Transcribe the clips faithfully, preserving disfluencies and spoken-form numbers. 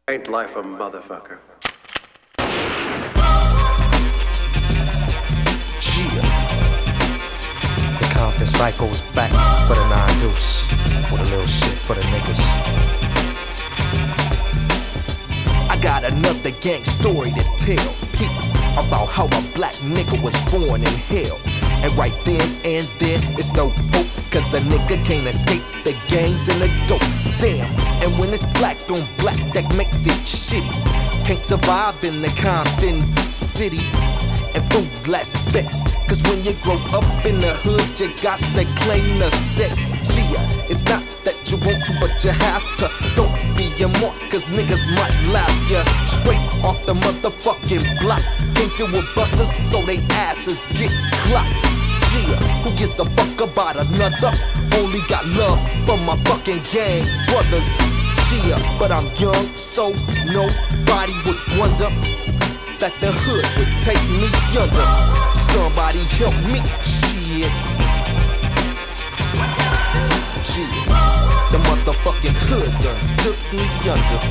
Ain't life a motherfucker? Yeah. The Compton Psycho's back for the nine deuce. With a little shit for the niggas. I got another gang story to tell people about how a black nigga was born in hell. And right then and there, it's no hope, cause a nigga can't escape the gangs and the dope. Damn, and when it's black on black, that makes it shitty. Can't survive in the Compton city. And food last bet, cause when you grow up in the hood, you got to claim the set. Gia, it's not that you want to, but you have to. Don't be a mark, cause niggas might laugh ya. Straight off the motherfucking block. Came through with busters, so they asses get clocked. Gia, who gives a fuck about another? Only got love from my fucking gang brothers. Gia, but I'm young, so nobody would wonder that the hood would take me under. Somebody help me, shit. Shit. The motherfucking hood done took me under.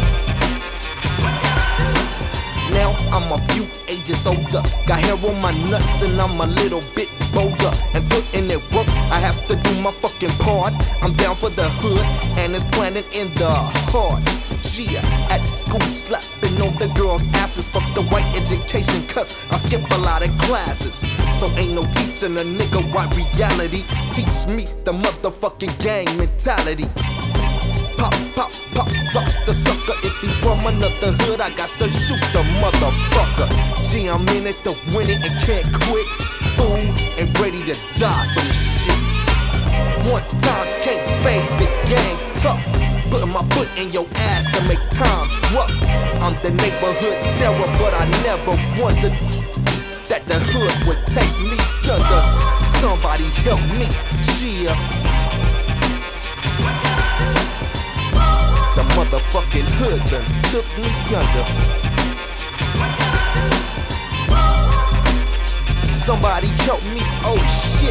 Now I'm a few ages older. Got hair on my nuts and I'm a little bit bolder. And putting it work, I have to do my fucking part. I'm down for the hood and it's planted in the heart. Gia, at school slapping on the girls' asses. Fuck the white education, cause I skip a lot of classes. So ain't no teaching a nigga what reality. Teach me the motherfucking gang mentality. Pop, pop, pop, drops the sucker. If he's from another hood, I got to shoot the motherfucker. Gee, I'm in it to win it and can't quit. Fool, and ready to die for this shit. One times can't fade the gang tough. Putting my foot in your ass to make times rough. I'm the neighborhood terror, but I never wondered that the hood would take me under. Somebody help me, cheer. The motherfucking hood done took me under. Somebody help me, oh shit.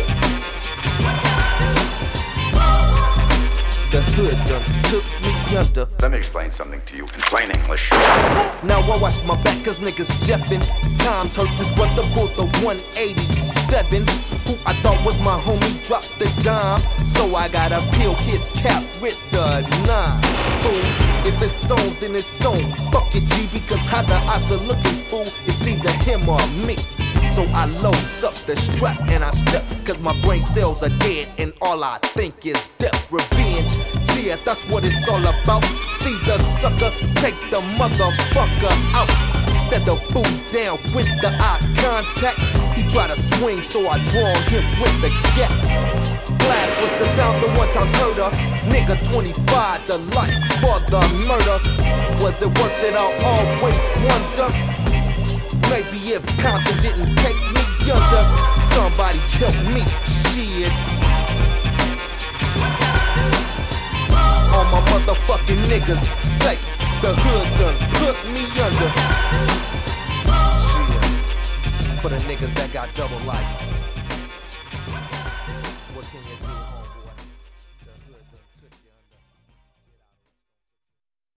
The hood done took me under. Let me explain something to you in plain English. Now I watch my back cause niggas jeffin'. Times hurt this brother pulled the one eighty-seven. Who I thought was my homie dropped the dime. So I gotta peel his cap with the nine. Fool, if it's on then it's on. Fuck it G, because how the eyes are looking, fool, it's either him or me. So I loads up the strap and I step, cause my brain cells are dead and all I think is death, revenge. Yeah, that's what it's all about. See the sucker, take the motherfucker out. Instead of fool down with the eye contact, he try to swing, so I draw him with the gap. Blast was the sound the one times heard of. Nigga twenty-five, the life for the murder. Was it worth it? I'll always wonder. Maybe if Compton didn't take me under, somebody help me, shit. All my motherfucking niggas say the hood done put me under. Shit. For the niggas that got double life.